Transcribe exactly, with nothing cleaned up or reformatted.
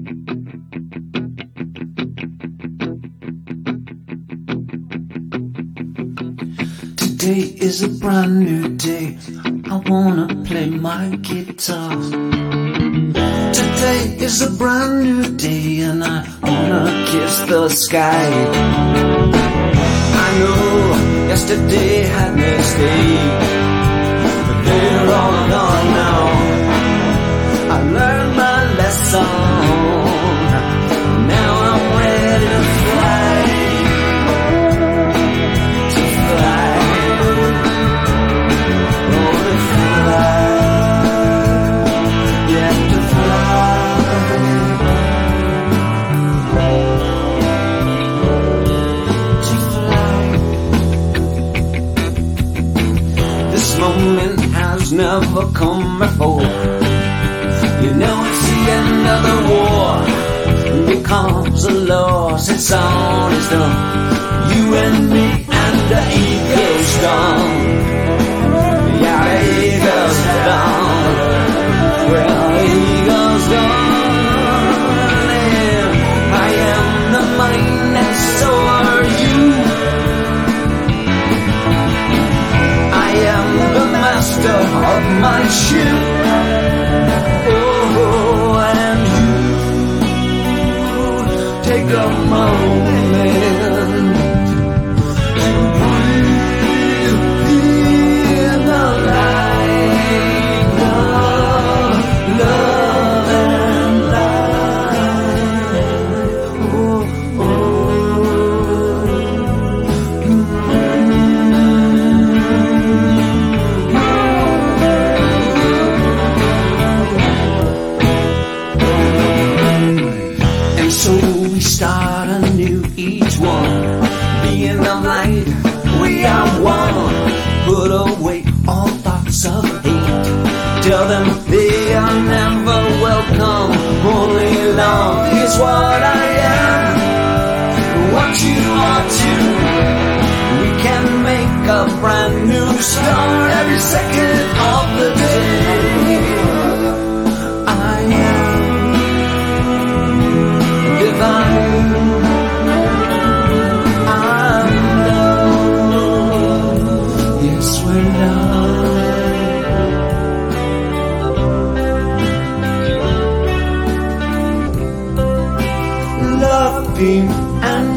Today is a brand new day. I wanna play my guitar. Today is a brand new day and I wanna kiss the sky. I know yesterday had mistakes, but they're all gone now. I learned my lesson. Now I'm ready to fly. To fly. Oh, to fly. Yeah, to fly. To fly. This moment has never come before. You know it's the end of the war. Becomes a loss, it's all is done. You and me and the eagle's gone. Yeah, the eagle's gone. Well, the eagle's gone. And I am the mind and so are you. I am the master of my ship. Oh, and you take a moment to breathe in the light of love and light. Oh, oh. And so we start anew, each one being the light. We are one. Put away all thoughts of hate. Tell them they are never welcome. Only love is what I am, what you are too. We can make a brand new start every second of the day. I am divine. I'm love. Yes, we're love. Loving and